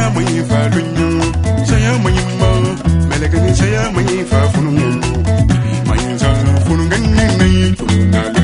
saya mai fa lunyu saya mai ma melekani saya mai fa funungu mai sa funungan nei fununga